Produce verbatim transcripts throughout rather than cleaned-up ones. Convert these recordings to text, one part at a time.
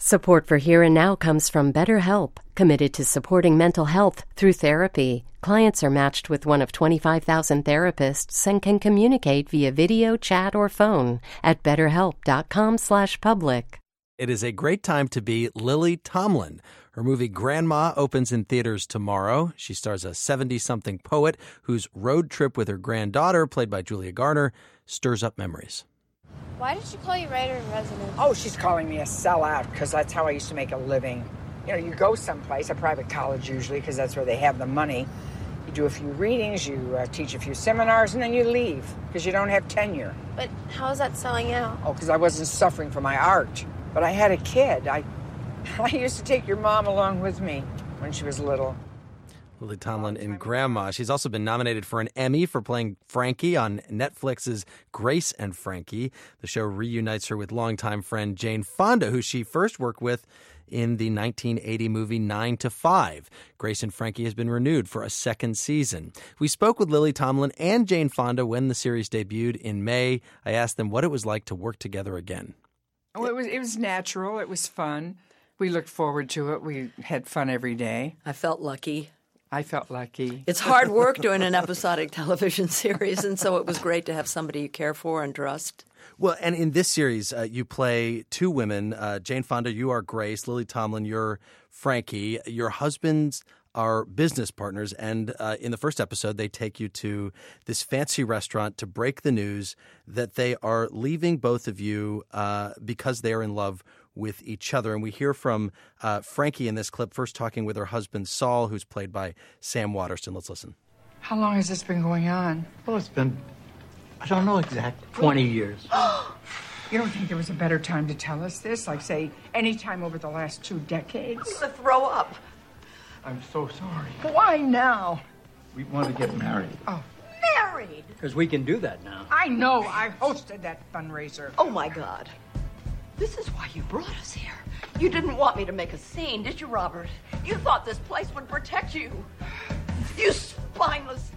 Support for Here and Now comes from BetterHelp, committed to supporting mental health through therapy. Clients are matched with one of twenty-five thousand therapists and can communicate via video, chat, or phone at betterhelp.com slash public. It is a great time to be Lily Tomlin. Her movie Grandma opens in theaters tomorrow. She stars a seventy-something poet whose road trip with her granddaughter, played by Julia Garner, stirs up memories. Why did she call you writer-in-residence? Oh, she's calling me a sellout because that's how I used to make a living. You know, you go someplace, a private college usually, because that's where they have the money. You do a few readings, you uh, teach a few seminars, and then you leave because you don't have tenure. But how is that selling out? Oh, because I wasn't suffering for my art. But I had a kid. I, I used to take your mom along with me when she was little. Lily Tomlin in Grandma. She's also been nominated for an Emmy for playing Frankie on Netflix's Grace and Frankie. The show reunites her with longtime friend Jane Fonda, who she first worked with in the nineteen eighty movie Nine to Five. Grace and Frankie has been renewed for a second season. We spoke with Lily Tomlin and Jane Fonda when the series debuted in May. I asked them what it was like to work together again. Oh, it was, it was natural. It was fun. We looked forward to it. We had fun every day. I felt lucky. I felt lucky. It's hard work doing an episodic television series, and so it was great to have somebody you care for and trust. Well, and in this series, uh, you play two women. Uh, Jane Fonda, you are Grace. Lily Tomlin, you're Frankie. Your husbands are business partners, and uh, in the first episode, they take you to this fancy restaurant to break the news that they are leaving both of you uh, because they are in love with each other. And we hear from uh, Frankie in this clip, first talking with her husband, Saul, who's played by Sam Waterston. Let's listen. How long has this been going on? Well, it's been, I don't know exactly, twenty years. You don't think there was a better time to tell us this? Like, say, any time over the last two decades? To throw up. I'm so sorry. Why now? We want to get married. Oh, Married? Because we can do that now. I know. I hosted that fundraiser. Oh, my God. This is why you brought us here. You didn't want me to make a scene, did you, Robert? You thought this place would protect you. You spineless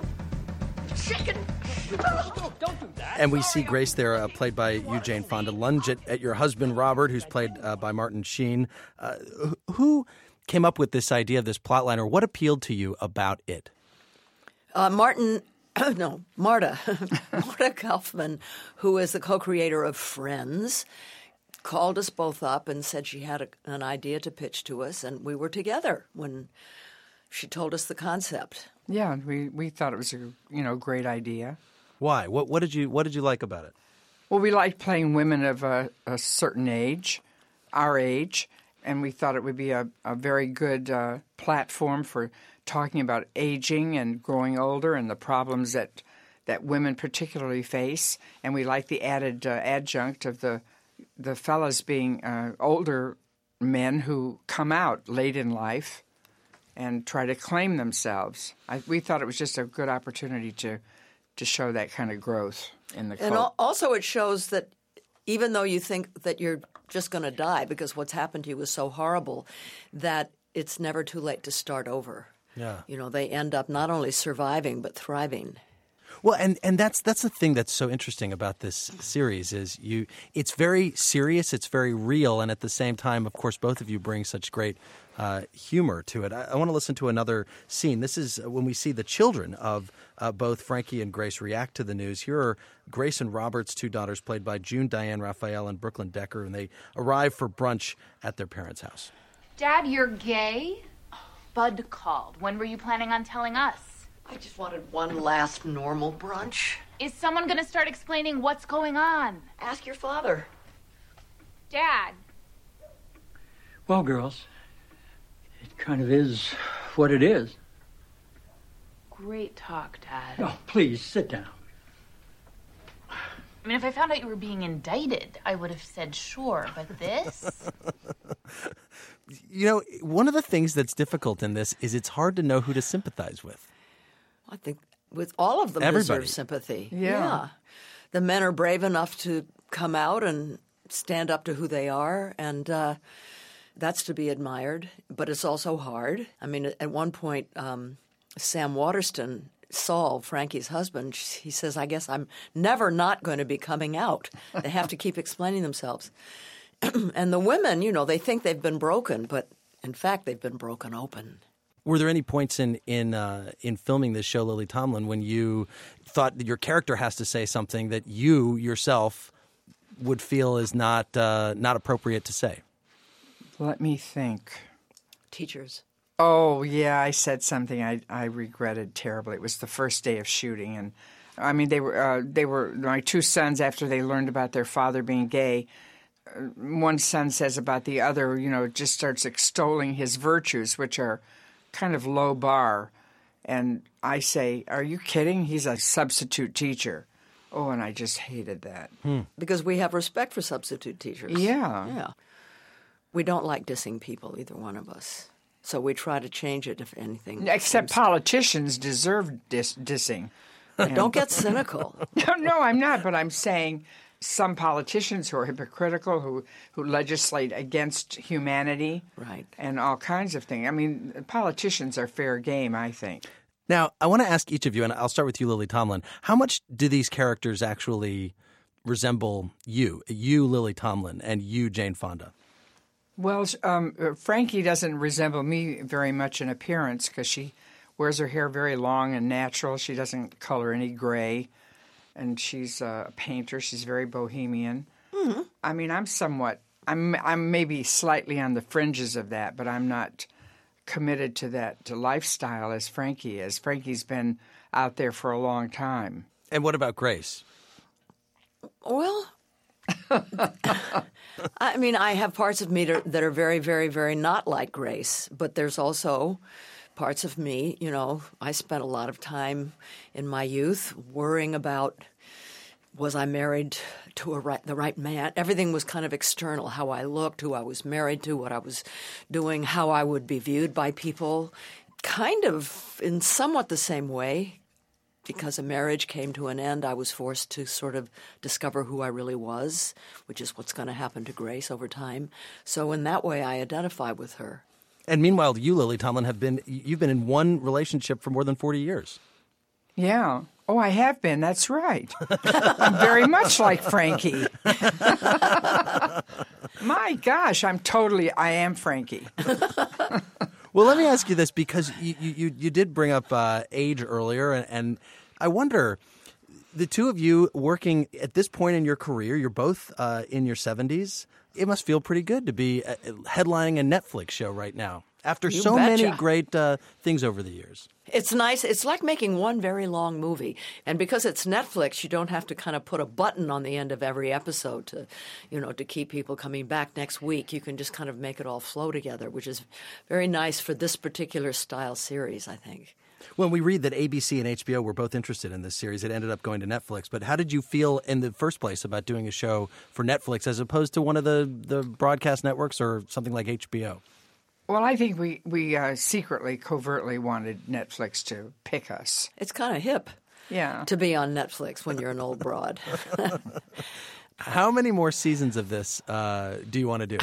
chicken. Don't, don't do that. And we see Grace there, uh, played by you, Jane Fonda, lunge at, at your husband, Robert, who's played uh, by Martin Sheen. Uh, who came up with this idea of this plotline, or what appealed to you about it? Uh, Martin, no, Marta, Marta Kaufman, who is the co-creator of Friends, called us both up and said she had a, an idea to pitch to us, and we were together when she told us the concept. Yeah, we, we thought it was a you know great idea. Why? What what did you what did you like about it? Well, we liked playing women of a, a certain age, our age, and we thought it would be a, a very good uh, platform for talking about aging and growing older and the problems that that women particularly face. And we liked the added uh, adjunct of the the fellas being uh, older men who come out late in life and try to claim themselves. I, we thought it was just a good opportunity to to show that kind of growth in the cult. And al- also it shows that even though you think that you're just going to die because what's happened to you was so horrible, that it's never too late to start over. Yeah. You know, they end up not only surviving but thriving. Well, and, and that's that's the thing that's so interesting about this series is you. It's very serious, it's very real, and at the same time, of course, both of you bring such great uh, humor to it. I, I want to listen to another scene. This is when we see the children of uh, both Frankie and Grace react to the news. Here are Grace and Robert's two daughters, played by June Diane Raphael and Brooklyn Decker, and they arrive for brunch at their parents' house. Dad, you're gay? Bud called. When were you planning on telling us? I just wanted one last normal brunch. Is someone going to start explaining what's going on? Ask your father. Dad. Well, girls, it kind of is what it is. Great talk, Dad. Oh, please, sit down. I mean, if I found out you were being indicted, I would have said sure, but this? You know, one of the things that's difficult in this is it's hard to know who to sympathize with. I think with all of them Everybody. deserve sympathy. Yeah. yeah. The men are brave enough to come out and stand up to who they are, and uh, that's to be admired. But it's also hard. I mean, at one point, um, Sam Waterston, Saul, Frankie's husband, he says, I guess I'm never not going to be coming out. They have to keep explaining themselves. And the women, you know, they think they've been broken, but in fact, they've been broken open. Were there any points in in uh, in filming this show, Lily Tomlin, when you thought that your character has to say something that you yourself would feel is not uh, not appropriate to say? Let me think. Teachers. Oh, yeah, I said something I, I regretted terribly. It was the first day of shooting, and I mean, they were uh, they were my two sons. After they learned about their father being gay, uh, one son says about the other, you know, just starts extolling his virtues, which are kind of low bar. And I say, "Are you kidding? He's a substitute teacher." Oh, and I just hated that. Hmm. Because we have respect for substitute teachers. Yeah, yeah. We don't like dissing people, either one of us. So we try to change it, if anything. Except politicians deserve dis- dissing. Don't get cynical. No, no, I'm not, but I'm saying some politicians who are hypocritical, who, who legislate against humanity, right, and all kinds of things. I mean, politicians are fair game, I think. Now, I want to ask each of you, and I'll start with you, Lily Tomlin, how much do these characters actually resemble you, you, Lily Tomlin, and you, Jane Fonda? Well, um, Frankie doesn't resemble me very much in appearance because she wears her hair very long and natural. She doesn't color any gray, and she's a painter. She's very bohemian. Mm-hmm. I mean, I'm somewhat, I'm I'm maybe slightly on the fringes of that, but I'm not committed to that to lifestyle as Frankie is. Frankie's been out there for a long time. And what about Grace? Well, I mean, I have parts of me that are very, very, very not like Grace, but there's also parts of me, you know, I spent a lot of time in my youth worrying about, was I married to a right, the right man? Everything was kind of external, how I looked, who I was married to, what I was doing, how I would be viewed by people, kind of in somewhat the same way. Because a marriage came to an end, I was forced to sort of discover who I really was, which is what's going to happen to Grace over time. So in that way, I identify with her. And meanwhile, you, Lily Tomlin, have been you've been in one relationship for more than forty years. Yeah. Oh, I have been. That's right. I'm very much like Frankie. My gosh, I'm totally, I am Frankie. Well, let me ask you this, because you you, you did bring up uh, age earlier, and, and I wonder, the two of you working at this point in your career, you're both uh, in your seventies. It must feel pretty good to be uh, headlining a Netflix show right now after You so betcha. many great uh, things over the years. It's nice. It's like making one very long movie. And because it's Netflix, you don't have to kind of put a button on the end of every episode to, you know, to keep people coming back next week. You can just kind of make it all flow together, which is very nice for this particular style series, I think. When we read that A B C and H B O were both interested in this series, it ended up going to Netflix. But how did you feel in the first place about doing a show for Netflix as opposed to one of the, the broadcast networks or something like H B O? Well, I think we, we uh, secretly, covertly wanted Netflix to pick us. It's kind of hip Yeah. to be on Netflix when you're an old broad. How many more seasons of this uh, do you want to do?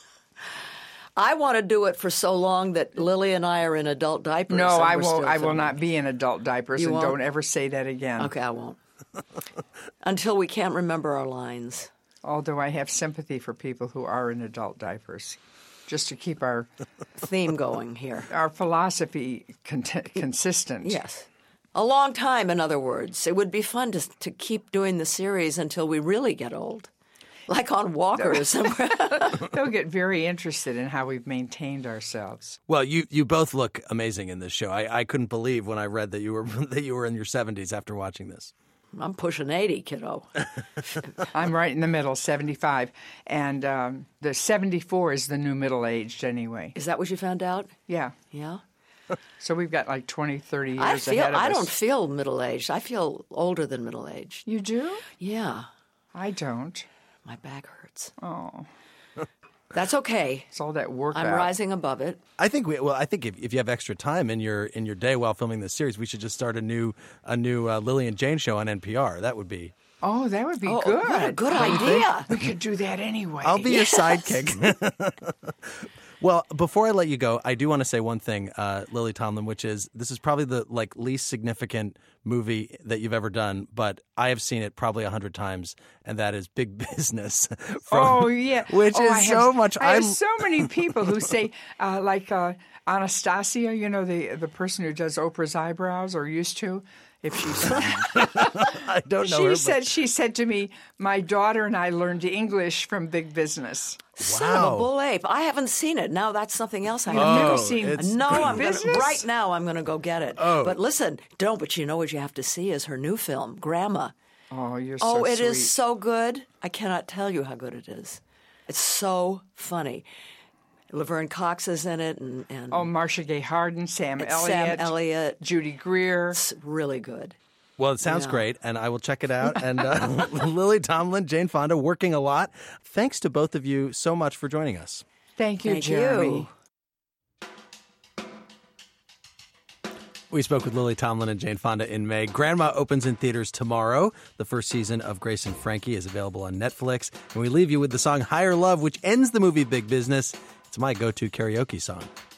I want to do it for so long that Lily and I are in adult diapers. No, and I we're won't. still I will filming. not be in adult diapers, You and won't? don't ever say that again. Okay, I won't. Until we can't remember our lines. Although I have sympathy for people who are in adult diapers, just to keep our Theme going here. our philosophy con- consistent. Yes. A long time, in other words. It would be fun to to keep doing the series until we really get old. Like on walkers. They'll get very interested in how we've maintained ourselves. Well, you, you both look amazing in this show. I, I couldn't believe when I read that you were that you were in your seventies after watching this. I'm pushing eighty, kiddo. I'm right in the middle, seventy-five. And um, the seventy-four is the new middle-aged anyway. Is that what you found out? Yeah. Yeah. So we've got like twenty, thirty years I feel ahead of I us. don't feel middle-aged. I feel older than middle-aged. You do? Yeah. I don't. My back hurts. Oh, That's okay. it's all that workout. I'm rising above it. I think we well. I think if, if you have extra time in your in your day while filming this series, we should just start a new a new uh, Lily and Jane show on N P R. That would be. Oh, that would be Oh, good. what a good idea. We could do that anyway. I'll be Yes. your sidekick. Well, before I let you go, I do want to say one thing, uh, Lily Tomlin, which is this is probably the like least significant movie that you've ever done, but I have seen it probably a hundred times, and that is Big Business. From, oh yeah, which oh, is I so have, much. I have I'm- so many people who say uh, like uh, Anastasia, you know, the the person who does Oprah's eyebrows or used to. If she said, I don't know she her, said but... she said to me, "My daughter and I learned English from Big Business." Son of a bull ape. I haven't seen it. Now that's something else I You've have never Oh, seen it's- No, I'm gonna, Business? right now I'm going to go get it. Oh. But listen, don't, but you know what you have to see is her new film, Grandma. Oh, you're so Oh, it sweet. is so good. I cannot tell you how good it is. It's so funny. Laverne Cox is in it, and, and Oh, Marcia Gay Harden, Sam it's Elliott, Sam Elliott. Judy Greer. It's really good. Well, it sounds Yeah. great, and I will check it out. And uh, Lily Tomlin, Jane Fonda, working a lot. Thanks to both of you so much for joining us. Thank you, Thank Jeremy. you. We spoke with Lily Tomlin and Jane Fonda in May. Grandma opens in theaters tomorrow. The first season of Grace and Frankie is available on Netflix. And we leave you with the song Higher Love, which ends the movie Big Business. It's my go-to karaoke song.